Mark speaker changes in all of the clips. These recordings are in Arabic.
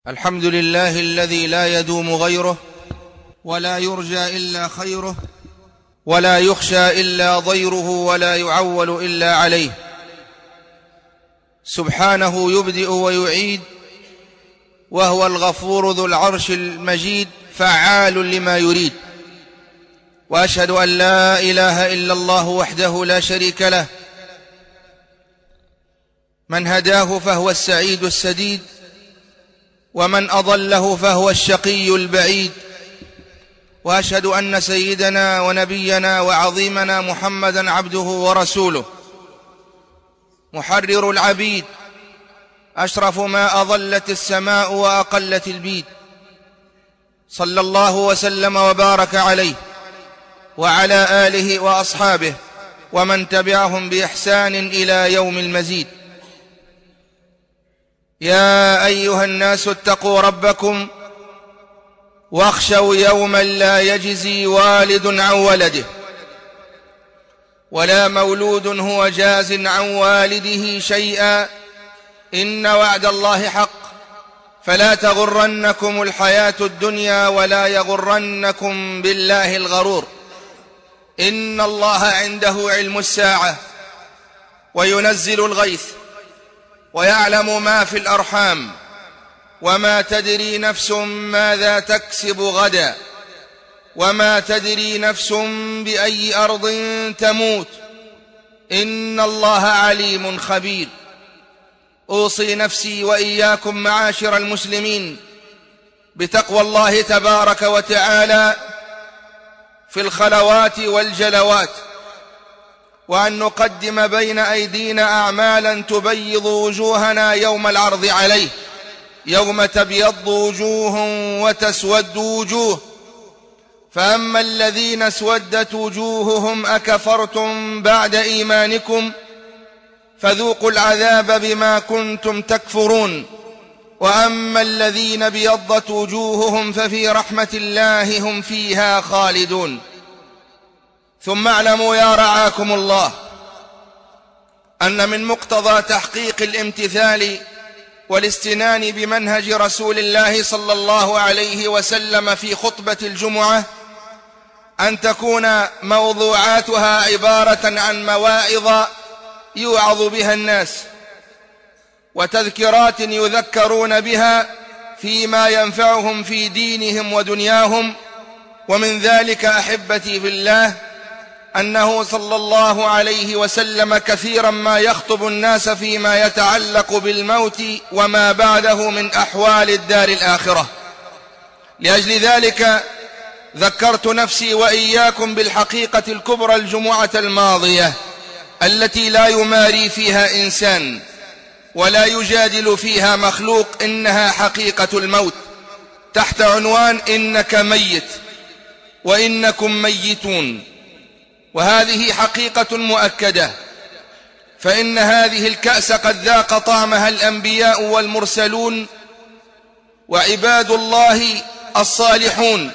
Speaker 1: الحمد لله الذي لا يدوم غيره، ولا يرجى إلا خيره، ولا يخشى إلا ضيره، ولا يعول إلا عليه. سبحانه يبدئ ويعيد، وهو الغفور ذو العرش المجيد، فعال لما يريد. وأشهد أن لا إله إلا الله وحده لا شريك له، من هداه فهو السعيد السديد، ومن أضله فهو الشقي البعيد. وأشهد أن سيدنا ونبينا وعظيمنا محمدًا عبده ورسوله، محرر العبيد، أشرف ما أظلت السماء وأقلت البيد. صلى الله وسلم وبارك عليه وعلى آله وأصحابه ومن تبعهم بإحسان إلى يوم المزيد. يا أيها الناس اتقوا ربكم واخشوا يوما لا يجزي والد عن ولده، ولا مولود هو جاز عن والده شيئا، إن وعد الله حق، فلا تغرنكم الحياة الدنيا ولا يغرنكم بالله الغرور. إن الله عنده علم الساعة وينزل الغيث ويعلم ما في الأرحام، وما تدري نفس ماذا تكسب غدا، وما تدري نفس بأي أرض تموت. إن الله عليم خبير. أوصي نفسي وإياكم معاشر المسلمين بتقوى الله تبارك وتعالى في الخلوات والجلوات، وأن نقدم بين أيدينا أعمالا تبيض وجوهنا يوم العرض عليه، يوم تبيض وجوه وتسود وجوه. فأما الذين اسودت وجوههم أكفرتم بعد إيمانكم فذوقوا العذاب بما كنتم تكفرون، وأما الذين ابيضت وجوههم ففي رحمة الله هم فيها خالدون. ثم اعلموا يا رعاكم الله أن من مقتضى تحقيق الامتثال والاستنان بمنهج رسول الله صلى الله عليه وسلم في خطبة الجمعة أن تكون موضوعاتها عبارة عن مواعظ يوعظ بها الناس، وتذكيرات يذكرون بها فيما ينفعهم في دينهم ودنياهم. ومن ذلك أحبتي في الله أنه صلى الله عليه وسلم كثيرا ما يخطب الناس فيما يتعلق بالموت وما بعده من أحوال الدار الآخرة. لأجل ذلك ذكرت نفسي وإياكم بالحقيقة الكبرى الجمعة الماضية التي لا يماري فيها إنسان ولا يجادل فيها مخلوق، إنها حقيقة الموت، تحت عنوان إنك ميت وإنكم ميتون. وهذه حقيقة مؤكدة، فإن هذه الكأس قد ذاق طعمها الأنبياء والمرسلون وعباد الله الصالحون.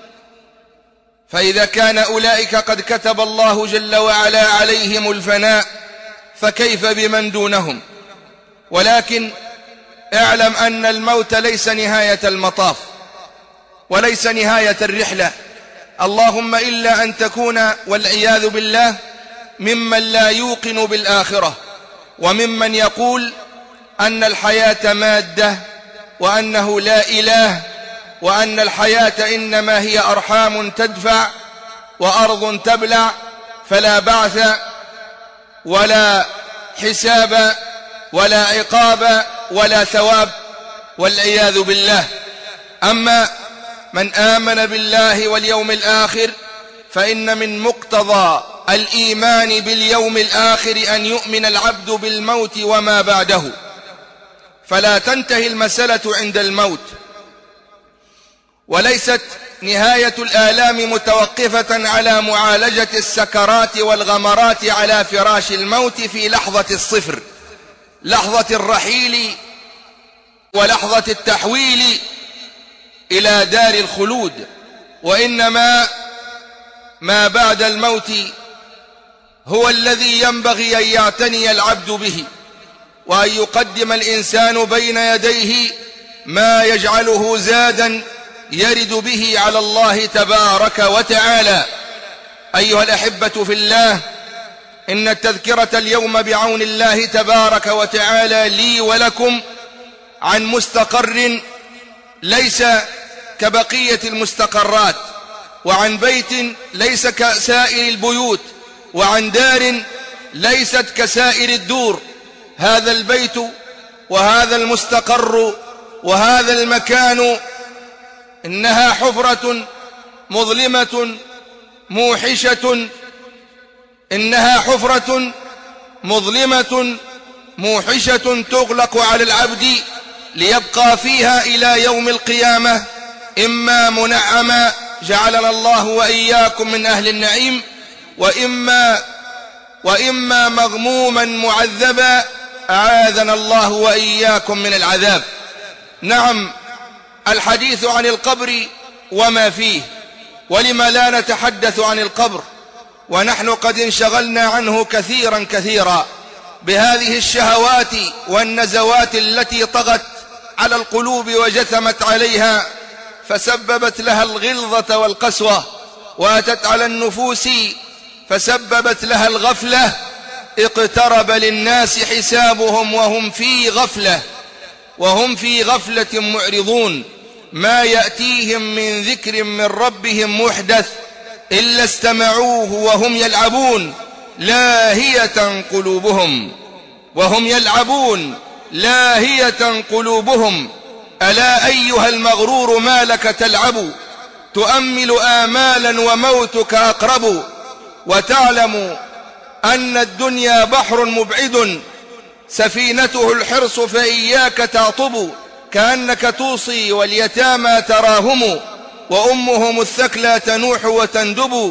Speaker 1: فإذا كان أولئك قد كتب الله جل وعلا عليهم الفناء، فكيف بمن دونهم؟ ولكن اعلم أن الموت ليس نهاية المطاف وليس نهاية الرحلة، اللهم إلا أن تكون والعياذ بالله ممن لا يوقن بالآخرة، وممن يقول أن الحياة مادة، وأنه لا إله، وأن الحياة إنما هي أرحام تدفع وأرض تبلع، فلا بعث ولا حساب ولا عقاب ولا ثواب، والعياذ بالله. أما من آمن بالله واليوم الآخر فإن من مقتضى الإيمان باليوم الآخر أن يؤمن العبد بالموت وما بعده، فلا تنتهي المسألة عند الموت، وليست نهاية الآلام متوقفة على معالجة السكرات والغمرات على فراش الموت في لحظة الصفر، لحظة الرحيل ولحظة التحويل إلى دار الخلود. وإنما ما بعد الموت هو الذي ينبغي أن يعتني العبد به، وأن يقدم الإنسان بين يديه ما يجعله زادا يرد به على الله تبارك وتعالى. أيها الأحبة في الله، إن التذكرة اليوم بعون الله تبارك وتعالى لي ولكم عن مستقر ليس كبقية المستقرات، وعن بيت ليس كسائر البيوت، وعن دار ليست كسائر الدور. هذا البيت وهذا المستقر وهذا المكان إنها حفرة مظلمة موحشة، إنها حفرة مظلمة موحشة تغلق على العبد ليبقى فيها إلى يوم القيامة، إما منعما جعلنا الله وإياكم من أهل النعيم، وإما مغموما معذبا أعاذنا الله وإياكم من العذاب. نعم، الحديث عن القبر وما فيه، ولما لا نتحدث عن القبر ونحن قد انشغلنا عنه كثيرا بهذه الشهوات والنزوات التي طغت على القلوب وجثمت عليها، فسببت لها الغلظة والقسوة، وأتت على النفوس فسببت لها الغفلة. اقترب للناس حسابهم وهم في غفلة معرضون. ما يأتيهم من ذكر من ربهم محدث إلا استمعوه وهم يلعبون لاهية قلوبهم. ألا أيها المغرور ما لك تلعب، تؤمل آمالا وموتك أقرب، وتعلم أن الدنيا بحر مبعد سفينته الحرص فإياك تعطب، كأنك توصي واليتامى تراهم، وأمهم الثكلى تنوح وتندب.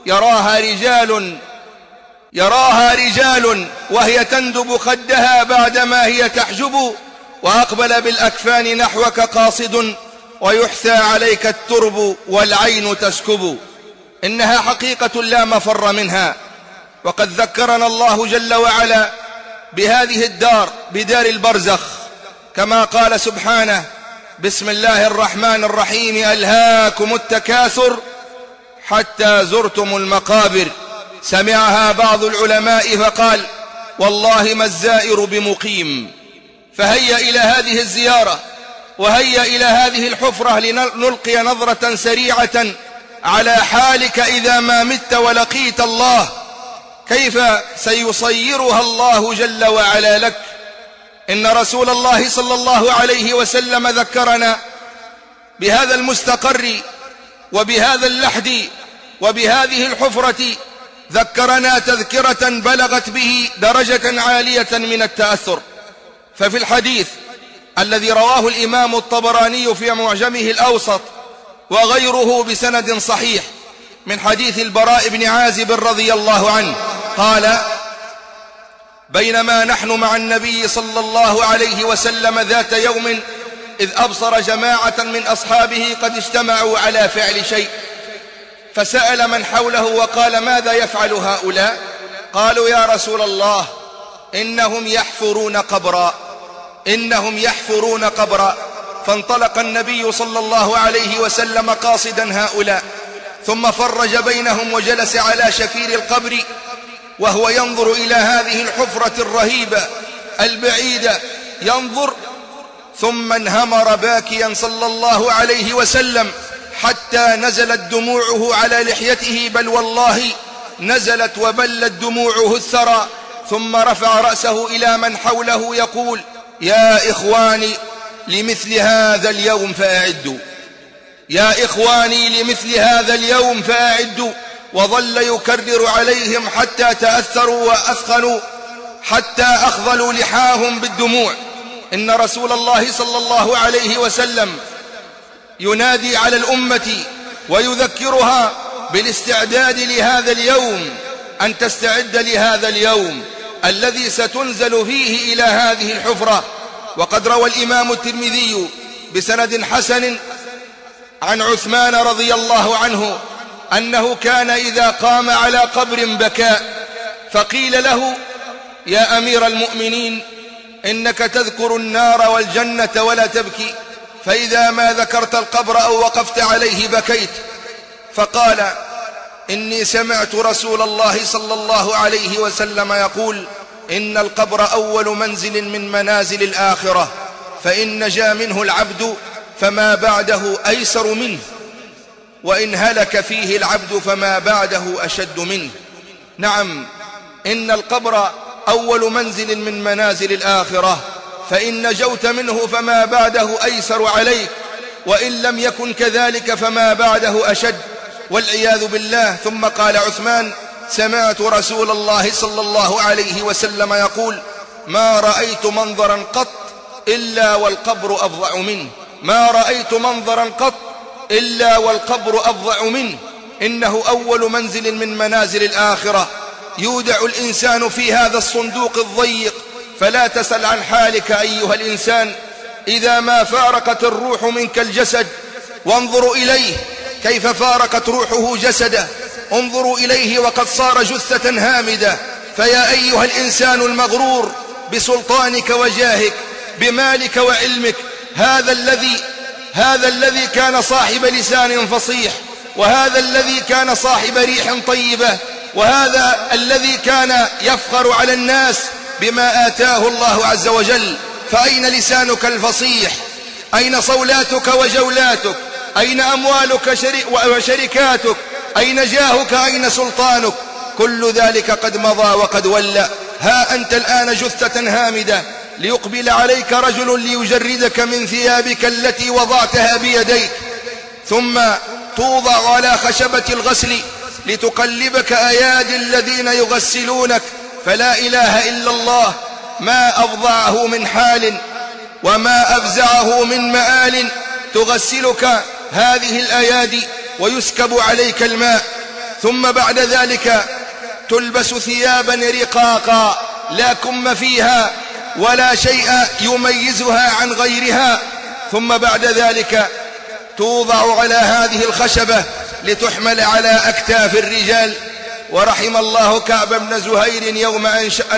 Speaker 1: يراها رجال وهي تندب خدها بعدما هي تحجب، وأقبل بالأكفان نحوك قاصد، ويحثى عليك الترب والعين تسكب. إنها حقيقة لا مفر منها، وقد ذكرنا الله جل وعلا بهذه الدار، بدار البرزخ، كما قال سبحانه: بسم الله الرحمن الرحيم: ألهاكم التكاثر حتى زرتم المقابر. سمعها بعض العلماء فقال: والله ما الزائر بمقيم. فهيا إلى هذه الزيارة، وهيا إلى هذه الحفرة لنلقي نظرة سريعة على حالك إذا ما مت ولقيت الله، كيف سيصيرها الله جل وعلا لك. إن رسول الله صلى الله عليه وسلم ذكرنا بهذا المستقر وبهذا اللحد وبهذه الحفرة، ذكرنا تذكرة بلغت به درجة عالية من التأثر. ففي الحديث الذي رواه الإمام الطبراني في معجمه الأوسط وغيره بسند صحيح من حديث البراء بن عازب رضي الله عنه قال: بينما نحن مع النبي صلى الله عليه وسلم ذات يوم إذ أبصر جماعة من أصحابه قد اجتمعوا على فعل شيء، فسأل من حوله وقال: ماذا يفعل هؤلاء؟ قالوا: يا رسول الله، إنهم يحفرون قبرا. فانطلق النبي صلى الله عليه وسلم قاصدا هؤلاء، ثم فرج بينهم وجلس على شفير القبر وهو ينظر إلى هذه الحفرة الرهيبة البعيدة، ينظر، ثم انهمر باكيا صلى الله عليه وسلم حتى نزلت دموعه على لحيته، بل والله نزلت وبلت دموعه الثرى، ثم رفع رأسه إلى من حوله يقول: يا إخواني لمثل هذا اليوم فأعدوا، يا إخواني لمثل هذا اليوم فأعدوا. وظل يكرر عليهم حتى تأثروا وأثخنوا، حتى أخضلوا لحاهم بالدموع. إن رسول الله صلى الله عليه وسلم ينادي على الأمة ويذكرها بالاستعداد لهذا اليوم، أن تستعد لهذا اليوم الذي ستنزل فيه إلى هذه الحفرة. وقد روى الإمام الترمذي بسند حسن عن عثمان رضي الله عنه أنه كان إذا قام على قبر بكى، فقيل له: يا أمير المؤمنين، إنك تذكر النار والجنة ولا تبكي. فإذا ما ذكرت القبر أو وقفت عليه بكيت. فقال: إني سمعت رسول الله صلى الله عليه وسلم يقول: إن القبر أول منزل من منازل الآخرة، فإن نجا منه العبد فما بعده أيسر منه، وإن هلك فيه العبد فما بعده أشد منه. نعم، إن القبر أول منزل من منازل الآخرة، فإن نجوت منه فما بعده أيسر عليك، وإن لم يكن كذلك فما بعده أشد، والعياذ بالله. ثم قال عثمان: سمعت رسول الله صلى الله عليه وسلم يقول: ما رأيت منظرا قط إلا والقبر أفظع منه، ما رأيت منظرا قط إلا والقبر أفظع منه. إنه أول منزل من منازل الآخرة، يودع الإنسان في هذا الصندوق الضيق، فلا تسل عن حالك أيها الإنسان إذا ما فارقت الروح منك الجسد. وانظروا إليه كيف فارقت روحه جسده، انظروا إليه وقد صار جثة هامدة. فيا أيها الإنسان المغرور بسلطانك وجاهك، بمالك وعلمك، هذا الذي كان صاحب لسان فصيح، وهذا الذي كان صاحب ريح طيبة، وهذا الذي كان يفخر على الناس بما آتاه الله عز وجل، فأين لسانك الفصيح؟ أين صولاتك وجولاتك؟ أين أموالك وشركاتك؟ أين جاهك؟ أين سلطانك؟ كل ذلك قد مضى وقد ولى. ها أنت الآن جثة هامدة، ليقبل عليك رجل ليجردك من ثيابك التي وضعتها بيديك، ثم توضع على خشبة الغسل لتقلبك أيادي الذين يغسلونك. فلا إله إلا الله، ما أفظعه من حال وما أفزعه من مآل. تغسلك هذه الأيادي ويسكب عليك الماء، ثم بعد ذلك تلبس ثيابا رقاقا لا كم فيها ولا شيء يميزها عن غيرها، ثم بعد ذلك توضع على هذه الخشبة لتحمل على أكتاف الرجال. ورحم الله كعب بن زهير يوم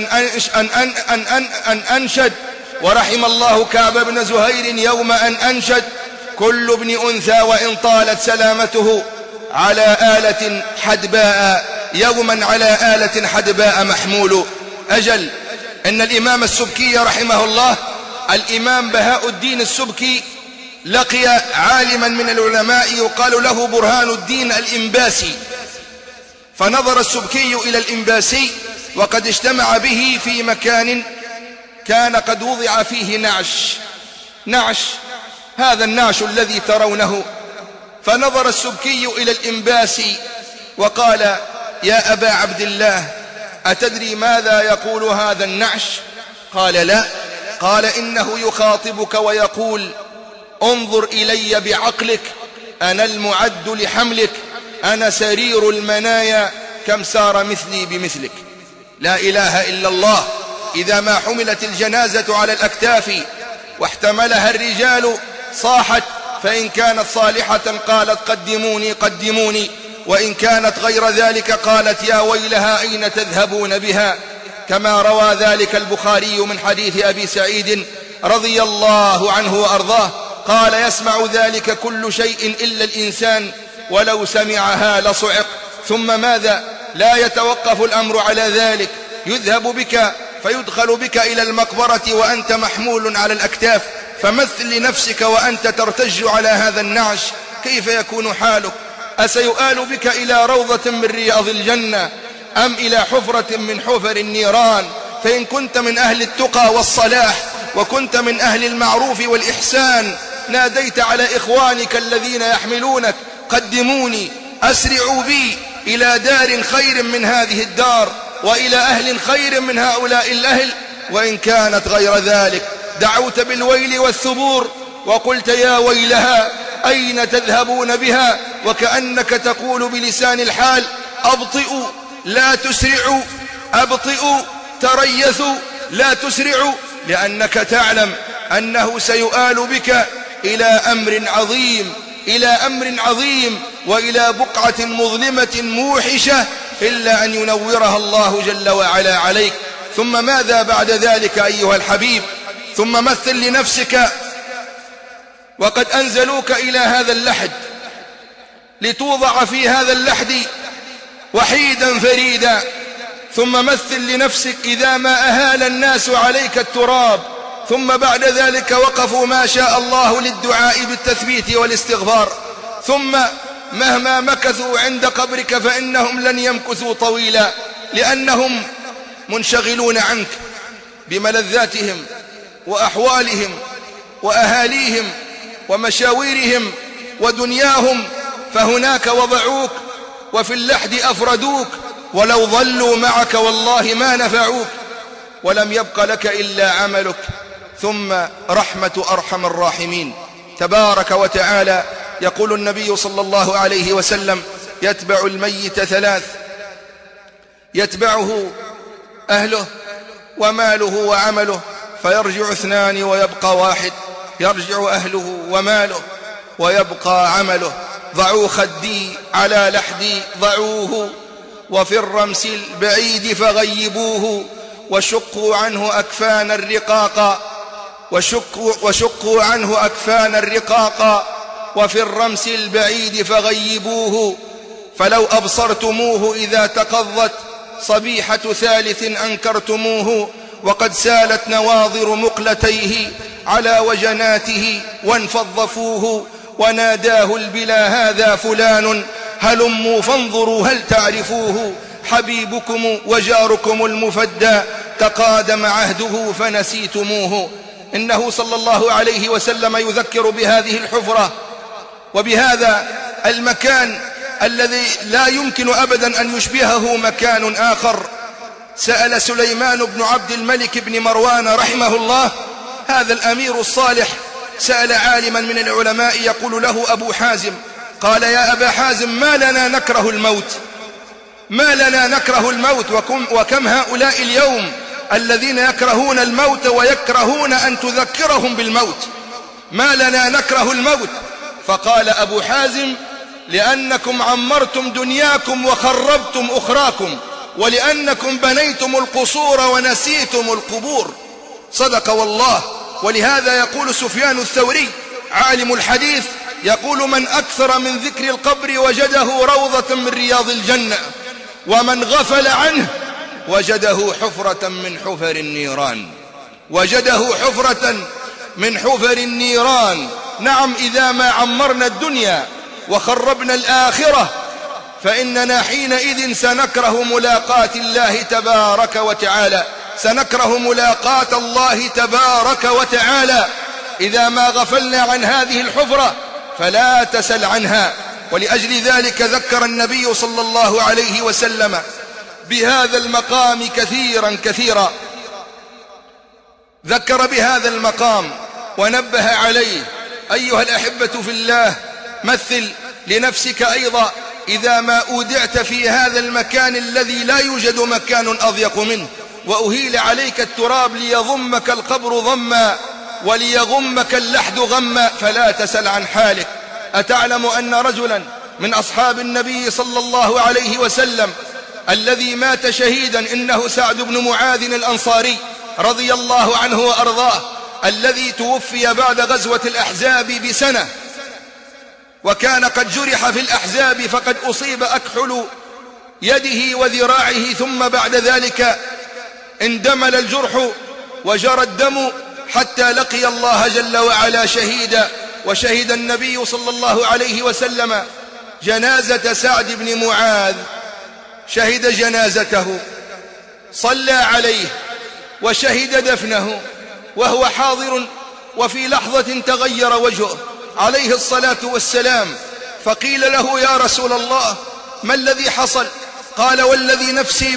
Speaker 1: أن أنشد، ورحم الله كعب بن زهير يوم أن أنشد: كل ابن أنثى وإن طالت سلامته على آلة حدباء، يوما على آلة حدباء محمول. أجل، إن الإمام السبكي رحمه الله، الإمام بهاء الدين السبكي، لقي عالما من العلماء يقال له برهان الدين الإنباسي، فنظر السبكي إلى الإنباسي وقد اجتمع به في مكان كان قد وضع فيه نعش، هذا النعش الذي ترونه. فنظر السبكي إلى الإنباسي وقال: يا أبا عبد الله، أتدري ماذا يقول هذا النعش؟ قال: لا. قال: إنه يخاطبك ويقول: انظر إلي بعقلك، أنا المعد لحملك، أنا سرير المنايا، كم سار مثلي بمثلك. لا إله إلا الله. إذا ما حملت الجنازة على الأكتاف واحتملها الرجال صاحت، فإن كانت صالحة قالت: قدموني قدموني، وإن كانت غير ذلك قالت: يا ويلها أين تذهبون بها. كما روى ذلك البخاري من حديث أبي سعيد رضي الله عنه وأرضاه قال: يسمع ذلك كل شيء إلا الإنسان، ولو سمعها لصعق. ثم ماذا؟ لا يتوقف الأمر على ذلك، يذهب بك فيدخل بك إلى المقبرة وأنت محمول على الأكتاف. فمثل لنفسك وأنت ترتج على هذا النعش، كيف يكون حالك؟ أسيؤال بك إلى روضة من رياض الجنة أم إلى حفرة من حفر النيران؟ فإن كنت من أهل التقى والصلاح وكنت من أهل المعروف والإحسان، ناديت على إخوانك الذين يحملونك: قدموني، أسرعوا بي إلى دار خير من هذه الدار وإلى أهل خير من هؤلاء الأهل. وإن كانت غير ذلك دعوت بالويل والثبور وقلت: يا ويلها أين تذهبون بها؟ وكأنك تقول بلسان الحال: أبطئوا لا تسرعوا، أبطئوا تريثوا لا تسرعوا، لأنك تعلم أنه سيؤال بك إلى أمر عظيم، إلى أمر عظيم، وإلى بقعة مظلمة موحشة، إلا أن ينورها الله جل وعلا عليك. ثم ماذا بعد ذلك أيها الحبيب؟ ثم مثل لنفسك وقد أنزلوك إلى هذا اللحد لتوضع في هذا اللحد وحيدا فريدا. ثم مثل لنفسك إذا ما أهال الناس عليك التراب ثم بعد ذلك وقفوا ما شاء الله للدعاء بالتثبيت والاستغفار، ثم مهما مكثوا عند قبرك فإنهم لن يمكثوا طويلا، لأنهم منشغلون عنك بملذاتهم وأحوالهم وأهاليهم ومشاويرهم ودنياهم، فهناك وضعوك وفي اللحد أفردوك، ولو ظلوا معك والله ما نفعوك، ولم يبق لك إلا عملك. ثم رحمة أرحم الراحمين تبارك وتعالى، يقول النبي صلى الله عليه وسلم: يتبع الميت ثلاث: يتبعه أهله وماله وعمله فيرجع اثنان ويبقى واحد، يرجع أهله وماله ويبقى عمله. ضعوا خدي على لحدي ضعوه، وفي الرمس البعيد فغيبوه، وشقوا عنه أكفان الرقاق، وشقوا عنه أكفان الرقاق، وفي الرمس البعيد فغيبوه. فلو أبصرتموه إذا تقضت صبيحة ثالث أنكرتموه، وقد سالت نواظر مقلتيه على وجناته وانفضفوه، وناداه البلا: هذا فلان هلموا فانظروا هل تعرفوه، حبيبكم وجاركم المفدى تقادم عهده فنسيتموه. إنه صلى الله عليه وسلم يذكر بهذه الحفرة وبهذا المكان الذي لا يمكن أبدا أن يشبهه مكان آخر. سأل سليمان بن عبد الملك بن مروان رحمه الله، هذا الأمير الصالح، سأل عالما من العلماء يقول له أبو حازم، قال: يا أبا حازم، ما لنا نكره الموت؟ ما لنا نكره الموت؟ وكم هؤلاء اليوم الذين يكرهون الموت ويكرهون أن تذكرهم بالموت. ما لنا نكره الموت؟ فقال أبو حازم: لأنكم عمرتم دنياكم وخربتم أخراكم، ولأنكم بنيتم القصور ونسيتم القبور. صدق والله. ولهذا يقول سفيان الثوري عالم الحديث، يقول: من أكثر من ذكر القبر وجده روضة من رياض الجنة، ومن غفل عنه وجده حفرة من حفر النيران. وجده حفرة من حفر النيران. نعم، إذا ما عمرنا الدنيا وخربنا الآخرة فإننا حينئذ سنكره ملاقاة الله تبارك وتعالى، سنكره ملاقاة الله تبارك وتعالى. إذا ما غفلنا عن هذه الحفرة فلا تسل عنها. ولأجل ذلك ذكر النبي صلى الله عليه وسلم بهذا المقام كثيرا، ذكر بهذا المقام ونبه عليه. أيها الأحبة في الله، مثل لنفسك أيضا إذا ما أودعت في هذا المكان الذي لا يوجد مكان أضيق منه، وأهيل عليك التراب ليضمك القبر ضما وليغمك اللحد غما، فلا تسل عن حالك. أتعلم أن رجلا من أصحاب النبي صلى الله عليه وسلم الذي مات شهيدا إنه سعد بن معاذ الأنصاري رضي الله عنه وأرضاه، الذي توفي بعد غزوة الأحزاب بسنة، وكان قد جرح في الأحزاب فقد أصيب أكحل يده وذراعه، ثم بعد ذلك اندمل الجرح وجرى الدم حتى لقي الله جل وعلا شهيدا. وشهد النبي صلى الله عليه وسلم جنازة سعد بن معاذ، شهد جنازته، صلى عليه وشهد دفنه وهو حاضر، وفي لحظة تغير وجهه عليه الصلاة والسلام، فقيل له: يا رسول الله، ما الذي حصل؟ قال: والذي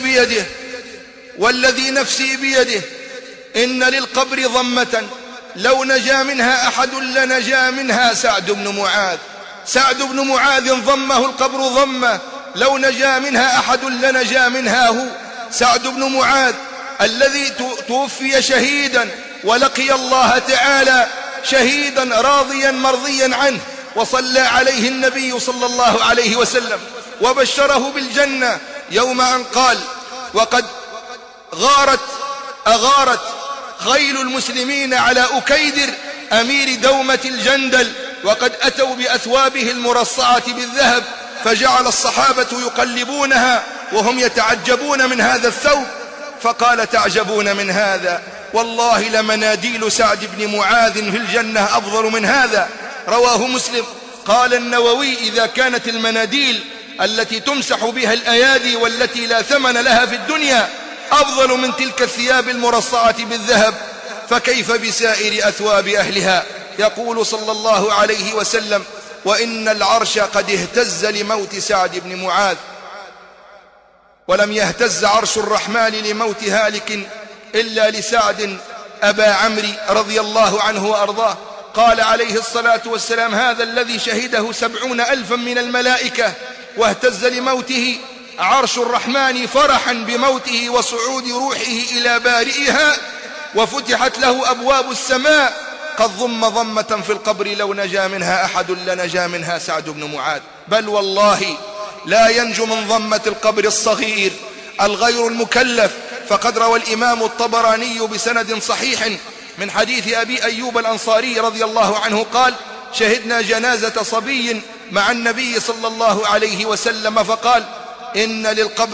Speaker 1: نفسي بيده إن للقبر ضمة لو نجا منها أحد لنجا منها سعد بن معاذ. سعد بن معاذ ضمه القبر ضمة، لو نجا منها أحد لنجا منها هو. سعد بن معاذ الذي توفي شهيدا ولقي الله تعالى شهيدا راضيا مرضيا عنه، وصلى عليه النبي صلى الله عليه وسلم وبشره بالجنة يوم أن قال: وقد أغارت خيل المسلمين على أكيدر أمير دومة الجندل، وقد أتوا بأثوابه المرصعة بالذهب، فجعل الصحابة يقلبونها وهم يتعجبون من هذا الثوب، فقال: تعجبون من هذا؟ والله لمناديل سعد بن معاذ في الجنة أفضل من هذا. رواه مسلم. قال النووي: إذا كانت المناديل التي تمسح بها الأيادي والتي لا ثمن لها في الدنيا أفضل من تلك الثياب المرصعة بالذهب، فكيف بسائر أثواب أهلها؟ يقول صلى الله عليه وسلم: وإن العرش قد اهتز لموت سعد بن معاذ، ولم يهتز عرش الرحمن لموت هالك إلا لسعد أبا عمرو رضي الله عنه وأرضاه. قال عليه الصلاة والسلام: هذا الذي شهده 70,000 من الملائكة واهتز لموته عرش الرحمن فرحا بموته وصعود روحه إلى بارئها، وفتحت له أبواب السماء، قد ضم ضمة في القبر لو نجا منها أحد لنجا منها سعد بن معاذ. بل والله لا ينجو من ضمة القبر الصغير الغير المكلف. فقد روى الإمام الطبراني بسند صحيح من حديث أبي أيوب الأنصاري رضي الله عنه قال: شهدنا جنازة صبي مع النبي صلى الله عليه وسلم، فقال: إن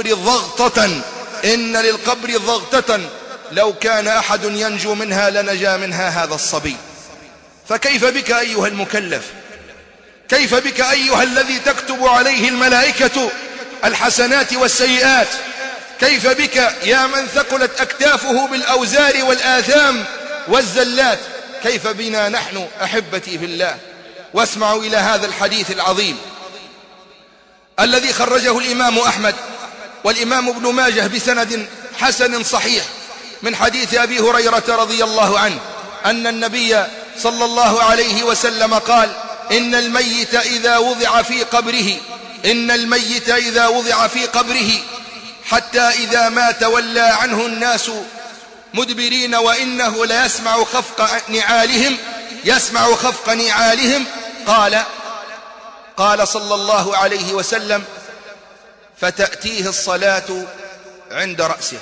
Speaker 1: للقبر ضغطة لو كان أحد ينجو منها لنجا منها هذا الصبي. فكيف بك أيها المكلف؟ كيف بك أيها الذي تكتب عليه الملائكة الحسنات والسيئات؟ كيف بك يا من ثقلت أكتافه بالأوزار والآثام والزلات؟ كيف بنا نحن أحبتي في الله؟ واسمعوا إلى هذا الحديث العظيم الذي خرجه الإمام أحمد والإمام ابن ماجه بسند حسن صحيح من حديث أبي هريرة رضي الله عنه أن النبي صلى الله عليه وسلم قال: إن الميت إذا وضع في قبره حتى إذا مات ولى عنه الناس مدبرين وإنه ليسمع خفق نعالهم قال صلى الله عليه وسلم: فتأتيه الصلاة عند رأسه،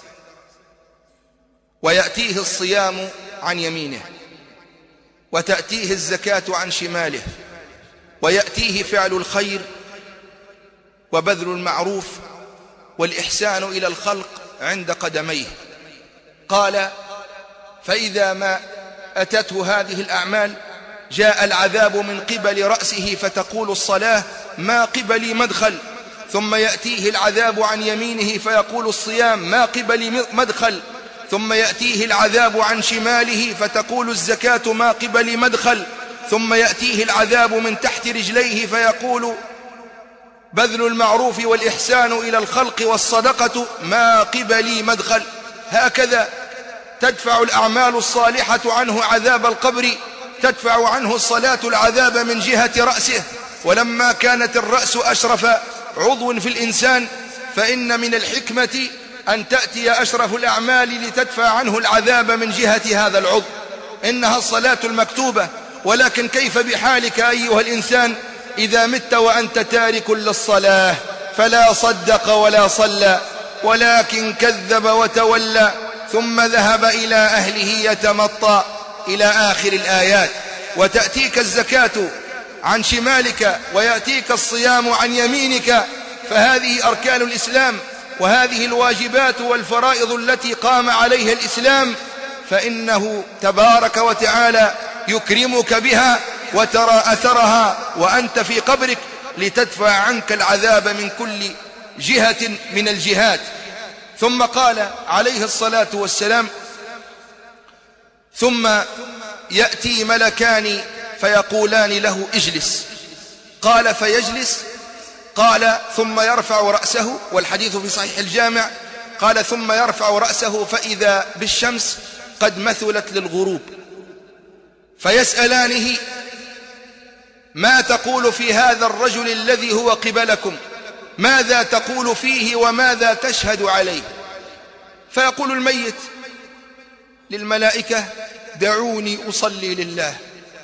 Speaker 1: ويأتيه الصيام عن يمينه، وتأتيه الزكاة عن شماله، ويأتيه فعل الخير وبذل المعروف والإحسان إلى الخلق عند قدميه. قال: فإذا ما أتته هذه الأعمال جاء العذاب من قبل رأسه فتقول الصلاة: ما قبلي مدخل. ثم يأتيه العذاب عن يمينه فيقول الصيام: ما قبلي مدخل. ثم يأتيه العذاب عن شماله فتقول الزكاة: ما قبلي مدخل. ثم يأتيه العذاب من تحت رجليه فيقول بذل المعروف والإحسان إلى الخلق والصدقة: ما قبلي مدخل. هكذا تدفع الأعمال الصالحة عنه عذاب القبر، تدفع عنه الصلاة العذاب من جهة رأسه. ولما كانت الرأس أشرف عضو في الإنسان، فإن من الحكمة أن تأتي أشرف الأعمال لتدفع عنه العذاب من جهة هذا العضو، إنها الصلاة المكتوبة. ولكن كيف بحالك أيها الإنسان إذا مت وأنت تارك للصلاة؟ فلا صدق ولا صلى، ولكن كذب وتولى، ثم ذهب إلى أهله يتمطى، إلى آخر الآيات. وتأتيك الزكاة عن شمالك، ويأتيك الصيام عن يمينك. فهذه أركان الإسلام، وهذه الواجبات والفرائض التي قام عليها الإسلام، فإنه تبارك وتعالى يكرمك بها وترى أثرها وأنت في قبرك، لتدفع عنك العذاب من كل جهة من الجهات. ثم قال عليه الصلاة والسلام: ثم يأتي ملكان فيقولان له: اجلس. قال: فيجلس. قال: ثم يرفع رأسه، والحديث في صحيح الجامع. قال: ثم يرفع رأسه فإذا بالشمس قد مثلت للغروب، فيسألانه: ما تقول في هذا الرجل الذي هو قبلكم؟ ماذا تقول فيه وماذا تشهد عليه؟ فيقول الميت للملائكة: دعوني أصلي لله،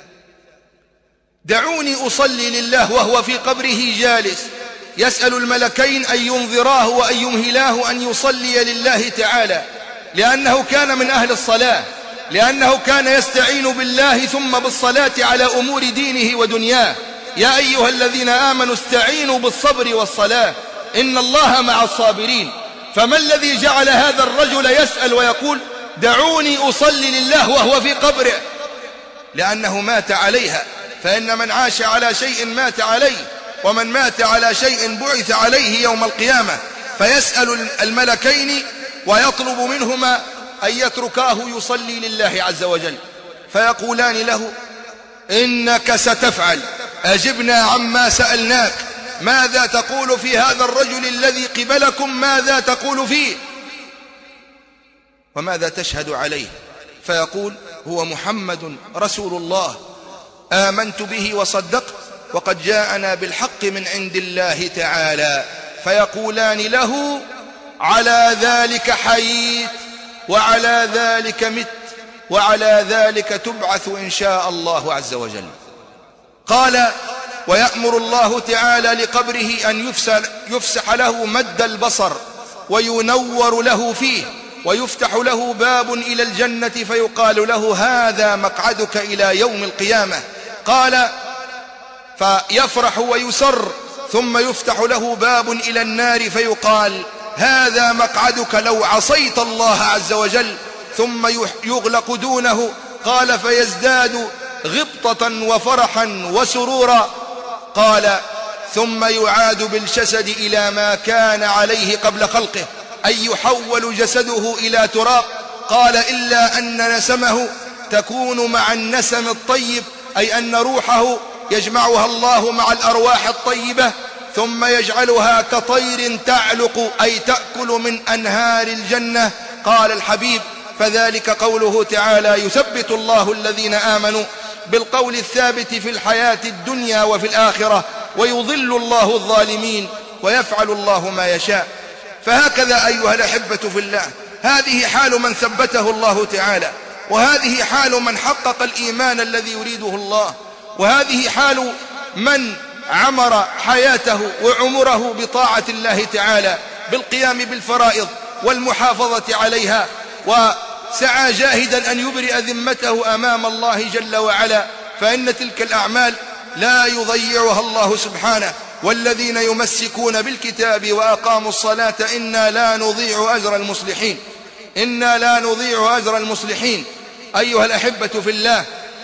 Speaker 1: دعوني أصلي لله، وهو في قبره جالس يسأل الملكين أن ينظراه وأن يمهلاه أن يصلي لله تعالى، لأنه كان من أهل الصلاة، لأنه كان يستعين بالله ثم بالصلاة على أمور دينه ودنياه. يا أيها الذين آمنوا استعينوا بالصبر والصلاة إن الله مع الصابرين. فما الذي جعل هذا الرجل يسأل ويقول دعوني أصلي لله وهو في قبره؟ لأنه مات عليها، فإن من عاش على شيء مات عليه، ومن مات على شيء بعث عليه يوم القيامة. فيسأل الملكين ويطلب منهما أن يتركاه يصلي لله عز وجل، فيقولان له إنك ستفعل، أجبنا عما سألناك، ماذا تقول في هذا الرجل الذي قبلكم؟ ماذا تقول فيه وماذا تشهد عليه؟ فيقول هو محمد رسول الله، آمنت به وصدقت، وقد جاءنا بالحق من عند الله تعالى. فيقولان له على ذلك حييت، وعلى ذلك مت، وعلى ذلك تبعث إن شاء الله عز وجل. قال ويأمر الله تعالى لقبره أن يفسح له مد البصر وينور له فيه، ويفتح له باب إلى الجنة فيقال له هذا مقعدك إلى يوم القيامة. قال فيفرح ويسر، ثم يفتح له باب إلى النار فيقال هذا مقعدك لو عصيت الله عز وجل، ثم يغلق دونه. قال فيزداد غبطة وفرحا وسرورا. قال ثم يعاد بالجسد إلى ما كان عليه قبل خلقه، أي يحول جسده إلى تراب. قال إلا أن نسمه تكون مع النسم الطيب، أي أن روحه يجمعها الله مع الأرواح الطيبة، ثم يجعلها كطير تعلق، أي تأكل من أنهار الجنة. قال الحبيب فذلك قوله تعالى يثبت الله الذين آمنوا بالقول الثابت في الحياة الدنيا وفي الآخرة، ويضل الله الظالمين، ويفعل الله ما يشاء. فهكذا أيها الأحبة في الله، هذه حال من ثبته الله تعالى، وهذه حال من حقق الإيمان الذي يريده الله، وهذه حال من عمر حياته وعمره بطاعة الله تعالى، بالقيام بالفرائض والمحافظة عليها، وسعى جاهدا أن يبرئ ذمته أمام الله جل وعلا، فإن تلك الأعمال لا يضيعها الله سبحانه. والذين يمسكون بالكتاب وأقاموا الصلاة إنا لا نضيع أجر المصلحين، إنا لا نضيع أجر المصلحين. أيها الأحبة في الله،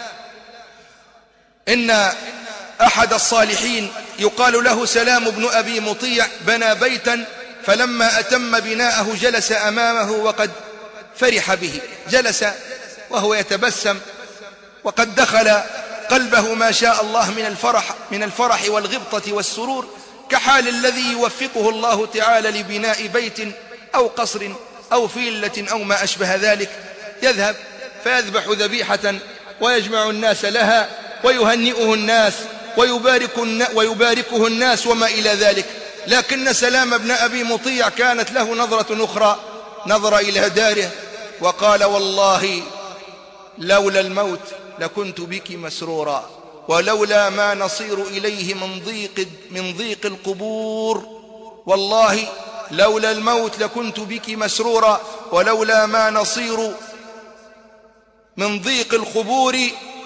Speaker 1: إن أحد الصالحين يقال له سلام بن أبي مطيع بنى بيتا، فلما أتم بناءه جلس أمامه وقد فرح به، جلس وهو يتبسم، وقد دخل قلبه ما شاء الله من الفرح والغبطة والسرور، كحال الذي يوفقه الله تعالى لبناء بيت أو قصر أو فيلة أو ما أشبه ذلك. يذهب فيذبح ذبيحة ويجمع الناس لها ويهنئه الناس ويباركه الناس وما إلى ذلك. لكن سلام بن أبي مطيع كانت له نظرة أخرى، نظر إلى داره وقال والله لولا الموت لكنت بك مسرورا، ولولا ما نصير إليه من ضيق القبور، والله لولا الموت لكنت بك مسرورا، ولولا ما نصير من ضيق القبور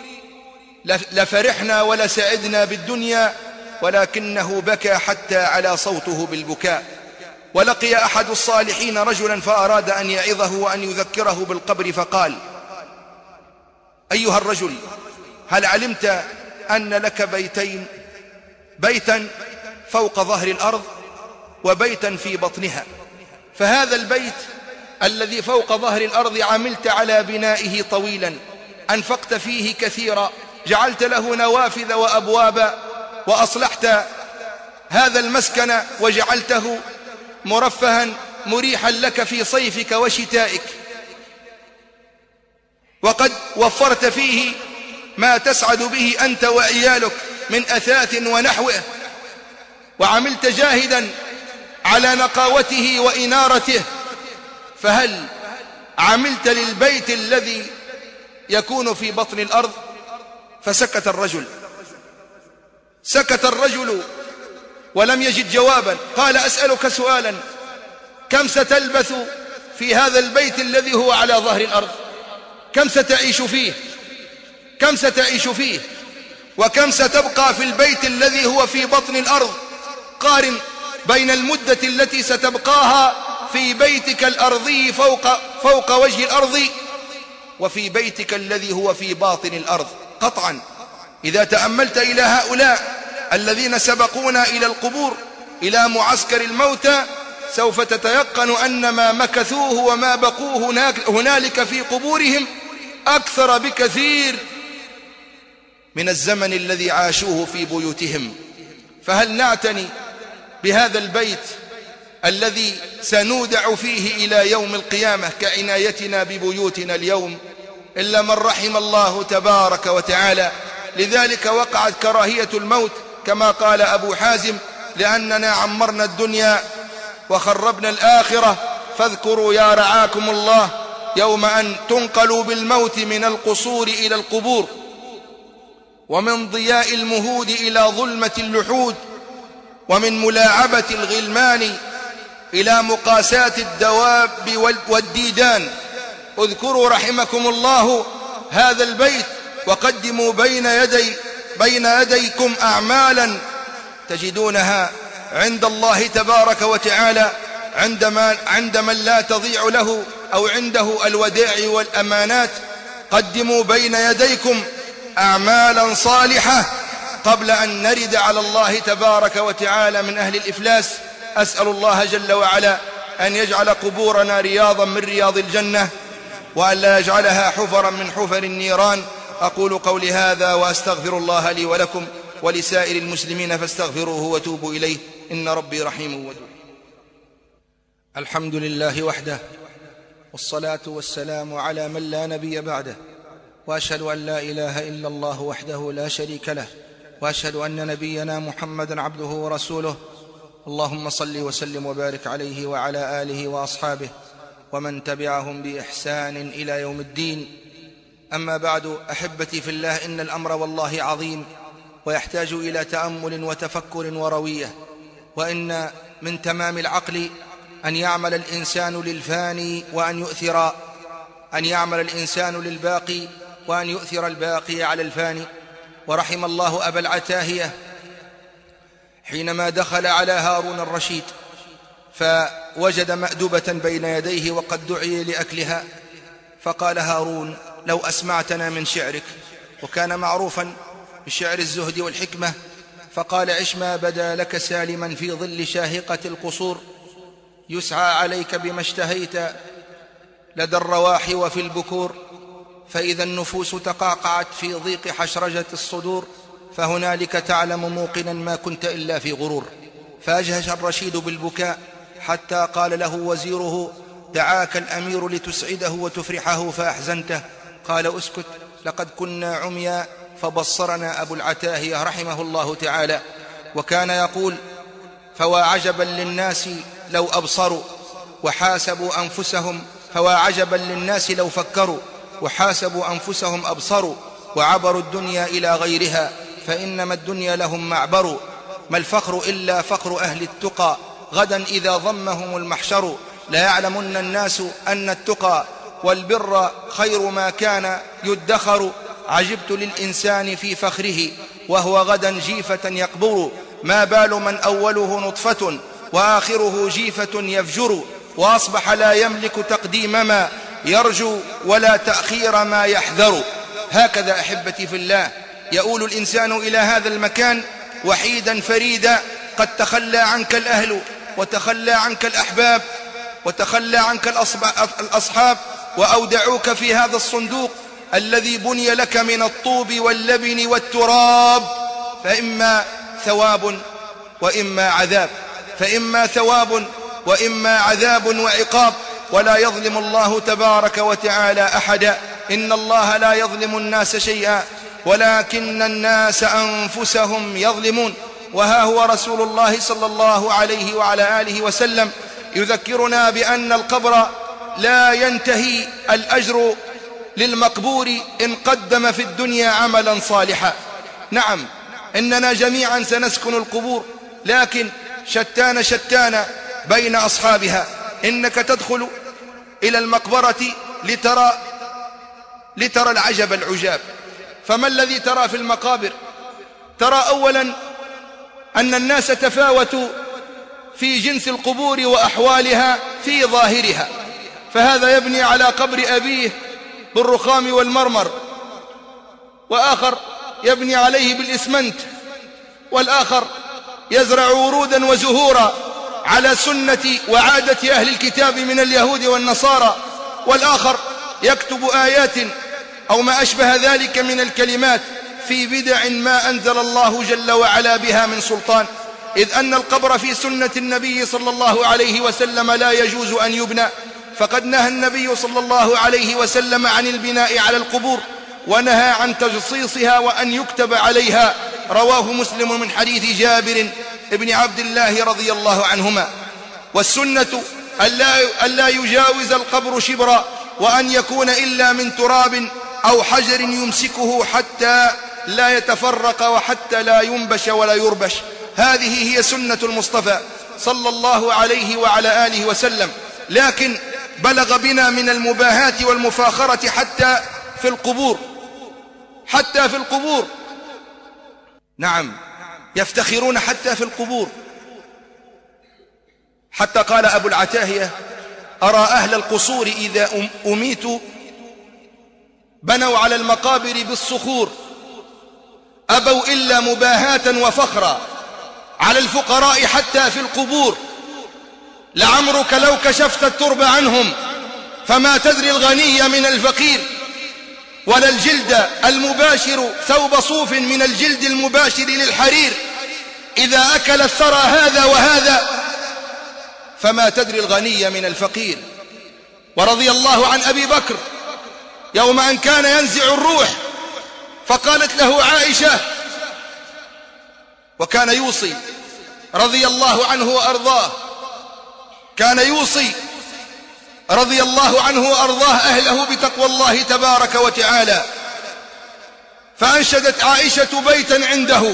Speaker 1: لفرحنا ولسعدنا بالدنيا، ولكنه بكى حتى على صوته بالبكاء. ولقي أحد الصالحين رجلا فأراد أن يعظه وأن يذكره بالقبر، فقال أيها الرجل هل علمت أن لك بيتين، بيتا فوق ظهر الأرض وبيتا في بطنها، فهذا البيت الذي فوق ظهر الأرض عملت على بنائه طويلا، أنفقت فيه كثيرا، جعلت له نوافذ وأبوابا، وأصلحت هذا المسكن وجعلته مرفها مريحا لك في صيفك وشتائك، وقد وفرت فيه ما تسعد به أنت وعيالك من أثاث ونحوه، وعملت جاهدا على نقاوته وإنارته، فهل عملت للبيت الذي يكون في بطن الأرض؟ فسكت الرجل، سكت الرجل ولم يجد جوابا. قال أسألك سؤالا، كم ستلبث في هذا البيت الذي هو على ظهر الأرض؟ كم ستعيش فيه وكم ستبقى في البيت الذي هو في بطن الأرض. قارن بين المدة التي ستبقاها في بيتك الأرضي فوق وجه الأرض وفي بيتك الذي هو في باطن الأرض. قطعا إذا تأملت إلى هؤلاء الذين سبقونا إلى القبور، إلى معسكر الموتى، سوف تتيقن أن ما مكثوه وما بقوه هنالك في قبورهم أكثر بكثير من الزمن الذي عاشوه في بيوتهم. فهل نعتني بهذا البيت الذي سنودع فيه إلى يوم القيامة كعنايتنا ببيوتنا اليوم؟ إلا من رحم الله تبارك وتعالى. لذلك وقعت كراهية الموت كما قال أبو حازم: لأننا عمرنا الدنيا وخربنا الآخرة، فاذكروا يا رعاكم الله يوم أن تنقلوا بالموت من القصور إلى القبور، ومن ضياء المهود إلى ظلمة اللحود، ومن ملاعبة الغلمان إلى مقاساة الدواب والديدان. اذكروا رحمكم الله هذا البيت وقدموا بين يديكم أعمالا تجدونها عند الله تبارك وتعالى عند من لا تضيع له أو عنده الودائع والأمانات. قدموا بين يديكم أعمالا صالحة قبل أن نرد على الله تبارك وتعالى من أهل الإفلاس. أسأل الله جل وعلا أن يجعل قبورنا رياضا من رياض الجنة، وأن لا يجعلها حفرا من حفر النيران. أقول قولي هذا وأستغفر الله لي ولكم ولسائر المسلمين فاستغفروه وتوبوا إليه، إن ربي رحيم ودود. الحمد لله وحده، والصلاة والسلام على من لا نبي بعده، وأشهد أن لا إله إلا الله وحده لا شريك له، وأشهد أن نبينا محمدا عبده ورسوله. اللهم صل وسلم وبارك عليه وعلى آله وأصحابه ومن تبعهم بإحسان إلى يوم الدين. أما بعد، أحبتي في الله، إن الأمر والله عظيم ويحتاج إلى تأمل وتفكر وروية. وإن من تمام العقل أن يعمل الإنسان للفاني أن يعمل الإنسان للباقي وأن يؤثر الباقي على الفاني. ورحم الله أبا العتاهية حينما دخل على هارون الرشيد فوجد مأدبة بين يديه وقد دعي لأكلها، فقال هارون: لو أسمعتنا من شعرك. وكان معروفا بشعر الزهد والحكمة. فقال: عش ما بدا لك سالما في ظل شاهقة القصور، يسعى عليك بما اشتهيت لدى الرواح وفي البكور، فإذا النفوس تقعقعت في ضيق حشرجة الصدور، فهنالك تعلم موقنا ما كنت إلا في غرور. فأجهش الرشيد بالبكاء حتى قال له وزيره: دعاك الأمير لتسعده وتفرحه فأحزنته. قال: أسكت، لقد كنا عميا فبصرنا أبو العتاهية رحمه الله تعالى. وكان يقول: فوا عجبا للناس لو أبصروا وحاسبوا أنفسهم، فوا عجبا للناس لو فكروا وحاسبوا أنفسهم أبصروا، وعبروا الدنيا إلى غيرها، فإنما الدنيا لهم معبر. ما الفخر إلا فخر أهل التقى، غدا إذا ضمهم المحشر. لا يعلمن الناس أن التقى والبر خير ما كان يدخر. عجبت للإنسان في فخره وهو غدا جيفة يقبر. ما بال من أوله نطفة وآخره جيفة يفجر، وأصبح لا يملك تقديم ما يرجو ولا تأخير ما يحذر. هكذا أحبتي في الله يؤول الإنسان إلى هذا المكان وحيدا فريدا، قد تخلى عنك الأهل وتخلى عنك الأحباب وتخلى عنك الأصحاب، وأودعوك في هذا الصندوق الذي بني لك من الطوب واللبن والتراب، فإما ثواب وإما عذاب، فإما ثواب وإما عذاب وعقاب. ولا يظلم الله تبارك وتعالى أحدا. إن الله لا يظلم الناس شيئا ولكن الناس أنفسهم يظلمون. وها هو رسول الله صلى الله عليه وعلى آله وسلم يذكرنا بأن القبر لا ينتهي الأجر للمقبور إن قدم في الدنيا عملا صالحا. نعم، إننا جميعا سنسكن القبور، لكن شتان بين أصحابها. إنك تدخل إلى المقبرة لترى لترى العجب العجاب. فما الذي ترى في المقابر؟ ترى أولا أن الناس تفاوتوا في جنس القبور وأحوالها في ظاهرها، فهذا يبني على قبر أبيه بالرخام والمرمر، وآخر يبني عليه بالإسمنت، والآخر يزرع ورودا وزهورا على سنة وعادة أهل الكتاب من اليهود والنصارى، والآخر يكتب آيات أو ما أشبه ذلك من الكلمات في بدع ما أنزل الله جل وعلا بها من سلطان، إذ أن القبر في سنة النبي صلى الله عليه وسلم لا يجوز أن يبنى، فقد نهى النبي صلى الله عليه وسلم عن البناء على القبور، ونهى عن تجصيصها وأن يكتب عليها، رواه مسلم من حديث جابر بن عبد الله رضي الله عنهما. والسنة ألا يجاوز القبر شبرا، وأن يكون إلا من تراب أو حجر يمسكه حتى لا يتفرق وحتى لا ينبش ولا يربش. هذه هي سنة المصطفى صلى الله عليه وعلى آله وسلم. لكن بلغ بنا من المباهات والمفاخرة حتى في القبور، حتى في القبور، نعم، يفتخرون حتى في القبور. حتى قال أبو العتاهية: أرى أهل القصور إذا أميتوا بنوا على المقابر بالصخور، أبوا إلا مباهاة وفخرا على الفقراء حتى في القبور. لعمرك لو كشفت الترب عنهم فما تدري الغني من الفقير، ولا الجلد المباشر ثوب صوف من الجلد المباشر للحرير، إذا أكل الثرى هذا وهذا فما تدري الغني من الفقير. ورضي الله عن أبي بكر يوم أن كان ينزع الروح، فقالت له عائشة، وكان يوصي رضي الله عنه وأرضاه، كان يوصي رضي الله عنه وأرضاه أهله بتقوى الله تبارك وتعالى، فأنشدت عائشة بيتا عنده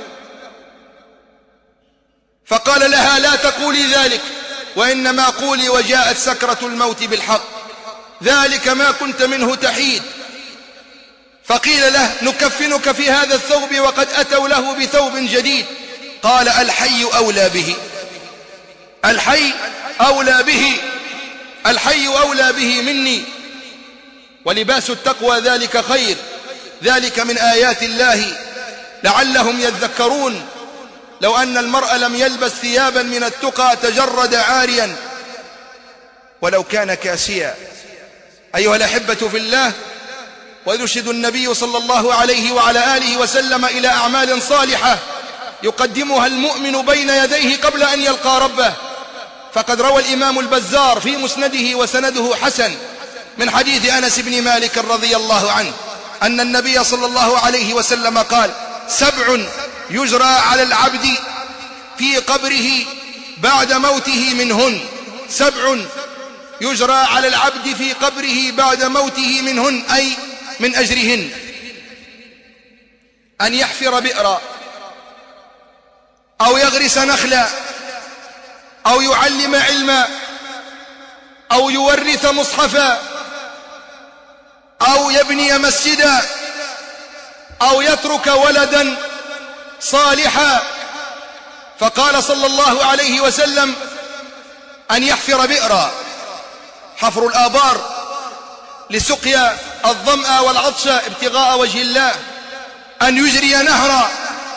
Speaker 1: فقال لها: لا تقولي ذلك، وإنما قولي وجاءت سكرة الموت بالحق، ذلك ما كنت منه تحيد. فقيل له: نكفنك في هذا الثوب وقد أتوا له بثوب جديد. قال: الحي أولى به، الحي أولى به، الحي أولى به مني. ولباس التقوى ذلك خير، ذلك من آيات الله لعلهم يذكرون. لو أن المرء لم يلبس ثيابا من التقى تجرد عاريا ولو كان كاسيا. أيها الأحبة في الله، ويرشد النبي صلى الله عليه وعلى آله وسلم إلى أعمال صالحة يقدمها المؤمن بين يديه قبل أن يلقى ربه. فقد روى الإمام البزار في مسنده وسنده حسن من حديث أنس بن مالك رضي الله عنه أن النبي صلى الله عليه وسلم قال: 7 يجرى على العبد في قبره بعد موته منهن، 7 يجرى على العبد في قبره بعد موته منهن، أي من أجرهن: أن يحفر بئرا، أو يغرس نخلا، أو يعلم علما، أو يورث مصحفا، أو يبني مسجدا، أو يترك ولدا صالحا. فقال صلى الله عليه وسلم: أن يحفر بئرا، حفر الآبار لسقيا الظمأ والعطش ابتغاء وجه الله، أن يجري نهرا،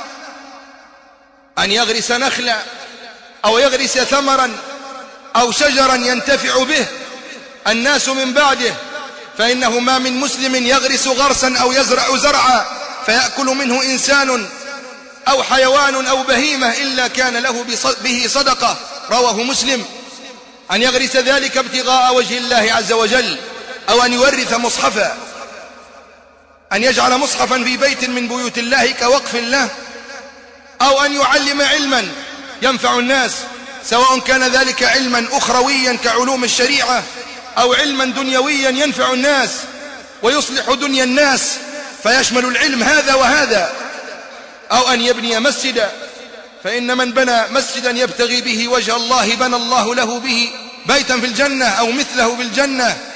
Speaker 1: أن يغرس نخلا، أو يغرس ثمرا أو شجرا ينتفع به الناس من بعده، فإنه ما من مسلم يغرس غرسا أو يزرع زرعا فيأكل منه إنسان أو حيوان أو بهيمة إلا كان له به صدقة، رواه مسلم. أن يغرس ذلك ابتغاء وجه الله عز وجل، أو أن يورث مصحفا، أن يجعل مصحفا في بيت من بيوت الله كوقف له، أو أن يعلم علما ينفع الناس، سواء كان ذلك علما أخرويا كعلوم الشريعة، أو علما دنيويا ينفع الناس ويصلح دنيا الناس، فيشمل العلم هذا وهذا. أو أن يبني مسجدا، فإن من بنى مسجدا يبتغي به وجه الله بنى الله له به بيتا في الجنة أو مثله بالجنة.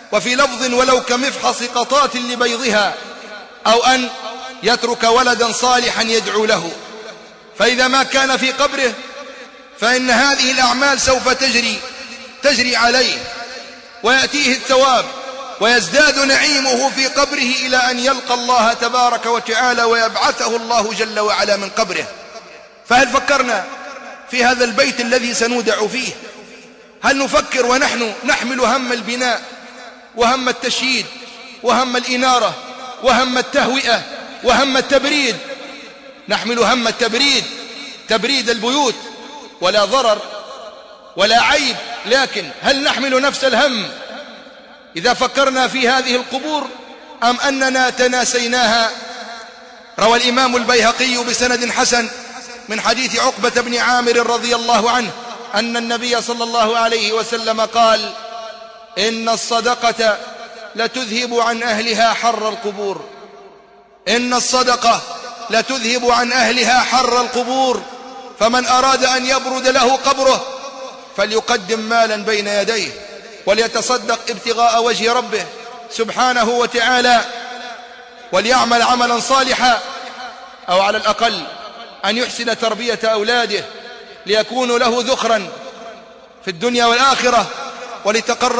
Speaker 1: وفي لفظ ولو كمفحص قطات لبيضها، أو أن يترك ولدا صالحا يدعو له. فإذا ما كان في قبره فإن هذه الأعمال سوف تجري عليه، ويأتيه الثواب، ويزداد نعيمه في قبره إلى أن يلقى الله تبارك وتعالى ويبعثه الله جل وعلا من قبره. فهل فكرنا في هذا البيت الذي سنودع فيه؟ هل نفكر ونحن نحمل هم البناء وهم التشييد وهم الإنارة وهم التهوئة وهم التبريد؟ نحمل هم تبريد البيوت، ولا ضرر ولا عيب، لكن هل نحمل نفس الهم إذا فكرنا في هذه القبور أم أننا تناسيناها؟ روى الإمام البيهقي بسند حسن من حديث عقبة بن عامر رضي الله عنه أن النبي صلى الله عليه وسلم قال: إن الصدقة لتذهب عن أهلها حر القبور. إن الصدقة لتذهب عن أهلها حر القبور، فمن أراد أن يبرد له قبره فليقدم مالا بين يديه وليتصدق ابتغاء وجه ربه سبحانه وتعالى، وليعمل عملا صالحا، أو على الأقل أن يحسن تربية أولاده ليكونوا له ذخرا في الدنيا والآخرة، ولتقر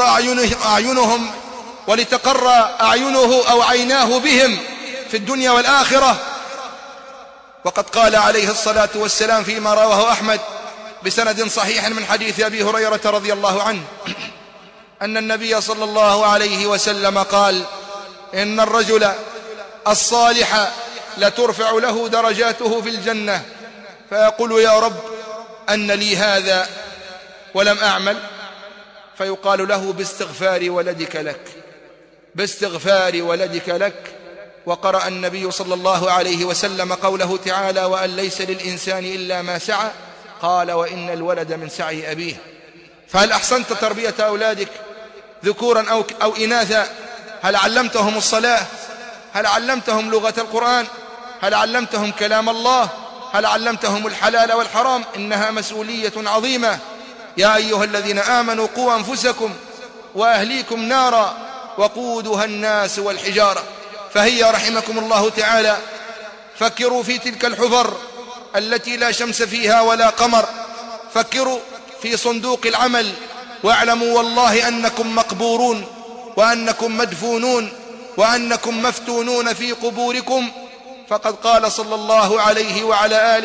Speaker 1: أعينه أو عيناه بهم في الدنيا والآخرة. وقد قال عليه الصلاة والسلام فيما رواه أحمد بسند صحيح من حديث أبي هريرة رضي الله عنه أن النبي صلى الله عليه وسلم قال: إن الرجل الصالح لترفع له درجاته في الجنة، فيقول: يا رب أن لي هذا ولم أعمل؟ فيقال له: باستغفار ولدك لك، باستغفار ولدك لك. وقرأ النبي صلى الله عليه وسلم قوله تعالى: وأن ليس للإنسان إلا ما سعى، قال: وإن الولد من سعي أبيه. فهل أحسنت تربية أولادك ذكورا أو إناثا؟ هل علمتهم الصلاة؟ هل علمتهم لغة القرآن؟ هل علمتهم كلام الله؟ هل علمتهم الحلال والحرام؟ إنها مسؤولية عظيمة. يا أيها الذين آمنوا قوا أنفسكم وأهليكم نارا وقودها الناس والحجارة. فهي رحمكم الله تعالى فكروا في تلك الحفر التي لا شمس فيها ولا قمر، فكروا في صندوق العمل، واعلموا والله أنكم مقبورون، وأنكم مدفونون، وأنكم مفتونون في قبوركم. فقد قال صلى الله عليه وعلى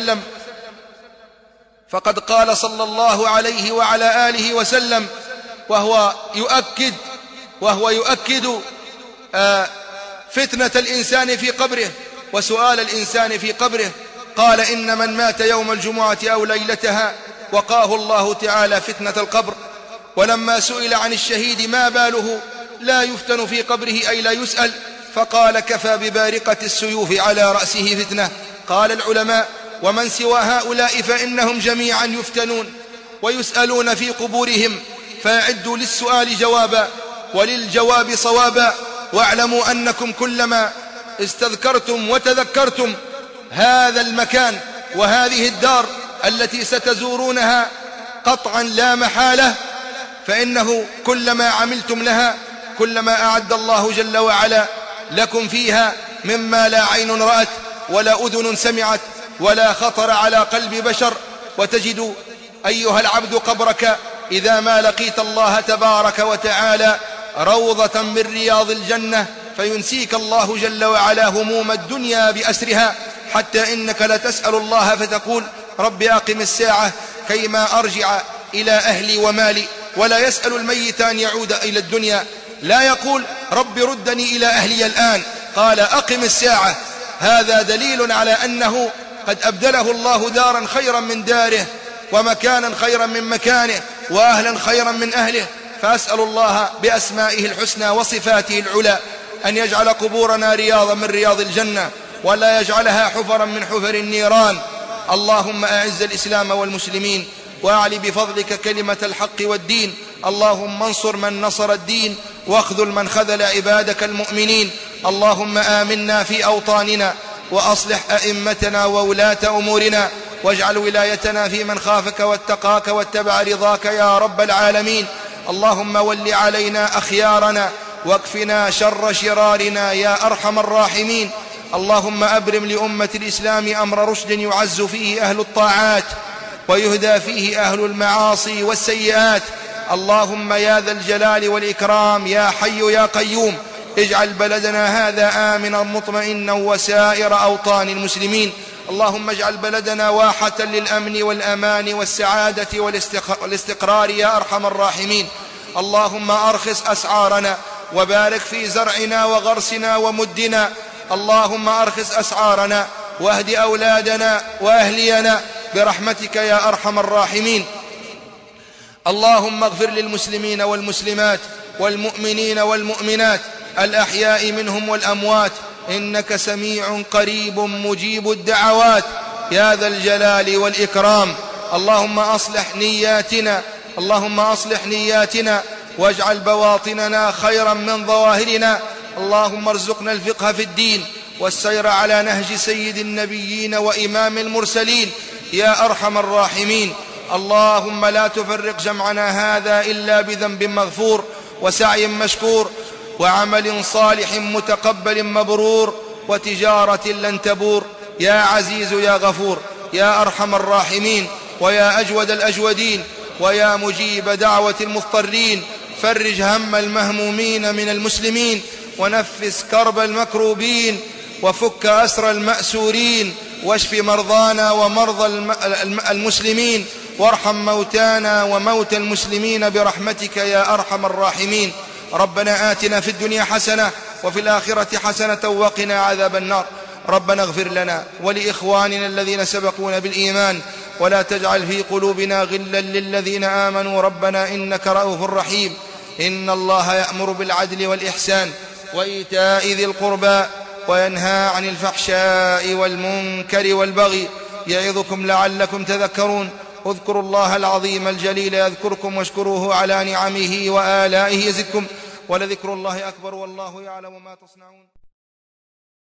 Speaker 1: آله وسلم وهو يؤكد فتنة الإنسان في قبره وسؤال الإنسان في قبره، قال: إن من مات يوم الجمعة أو ليلتها وقاه الله تعالى فتنة القبر. ولما سئل عن الشهيد ما باله لا يفتن في قبره أي لا يسأل، فقال: كفى ببارقة السيوف على رأسه فتنة. قال العلماء: ومن سوى هؤلاء فإنهم جميعا يفتنون ويسألون في قبورهم، فأعدوا للسؤال جوابا وللجواب صوابا. واعلموا أنكم كلما استذكرتم وتذكرتم هذا المكان وهذه الدار التي ستزورونها قطعا لا محالة، فإنه كلما عملتم لها كلما أعد الله جل وعلا لكم فيها مما لا عين رأت ولا أذن سمعت ولا خطر على قلب بشر. وتجد أيها العبد قبرك إذا ما لقيت الله تبارك وتعالى روضة من رياض الجنة، فينسيك الله جل وعلا هموم الدنيا بأسرها، حتى إنك لتسأل الله فتقول: رب أقم الساعة كيما أرجع إلى أهلي ومالي. ولا يسأل الميت أن يعود إلى الدنيا، لا يقول: رب ردني إلى أهلي الآن، قال: أقم الساعة. هذا دليل على أنه قد أبدله الله دارا خيرا من داره، ومكانا خيرا من مكانه، وأهلا خيرا من أهله. فأسأل الله بأسمائه الحسنى وصفاته العلى أن يجعل قبورنا رياضا من رياض الجنة، ولا يجعلها حفرا من حفر النيران. اللهم أعز الإسلام والمسلمين، وأعل بفضلك كلمة الحق والدين. اللهم انصر من نصر الدين، واخذل من خذل عبادك المؤمنين. اللهم آمنا في أوطاننا، وأصلح أئمتنا وولاة أمورنا، واجعل ولايتنا في من خافك واتقاك واتبع رضاك يا رب العالمين. اللهم ول علينا أخيارنا واكفنا شر شرارنا يا أرحم الراحمين. اللهم أبرم لأمة الإسلام أمر رشد يعز فيه أهل الطاعات ويهدى فيه أهل المعاصي والسيئات. اللهم يا ذا الجلال والإكرام يا حي يا قيوم اجعل بلدنا هذا آمنا مطمئنا وسائر أوطان المسلمين. اللهم اجعل بلدنا واحة للأمن والأمان والسعادة والاستقرار يا أرحم الراحمين. اللهم أرخص أسعارنا وبارك في زرعنا وغرسنا ومدنا. اللهم أرخص أسعارنا واهد أولادنا وأهلينا برحمتك يا أرحم الراحمين. اللهم اغفر للمسلمين والمسلمات والمؤمنين والمؤمنات الأحياء منهم والأموات إنك سميع قريب مجيب الدعوات يا ذا الجلال والإكرام. اللهم أصلح نياتنا واجعل بواطننا خيرا من ظواهرنا. اللهم ارزقنا الفقه في الدين والسير على نهج سيد النبيين وإمام المرسلين يا أرحم الراحمين. اللهم لا تفرق جمعنا هذا إلا بذنب مغفور وسعي مشكور وعمل صالح متقبل مبرور وتجارة لن تبور يا عزيز يا غفور يا أرحم الراحمين ويا أجود الأجودين ويا مجيب دعوة المضطرين. فرج هم المهمومين من المسلمين ونفس كرب المكروبين وفك أسر المأسورين واشف مرضانا ومرضى المسلمين وارحم موتانا وموتى المسلمين برحمتك يا أرحم الراحمين. ربنا آتنا في الدنيا حسنة وفي الآخرة حسنة وقنا عذاب النار. ربنا اغفر لنا ولإخواننا الذين سبقونا بالإيمان ولا تجعل في قلوبنا غلا للذين آمنوا ربنا إنك رؤوف رحيم. إن الله يأمر بالعدل والإحسان وإيتاء ذي القربى وينهى عن الفحشاء والمنكر والبغي يعظكم لعلكم تذكرون. اذكروا الله العظيم الجليل يذكركم واشكروه على نعمه وآلائه يزدكم ولذكر الله أكبر والله يعلم ما تصنعون.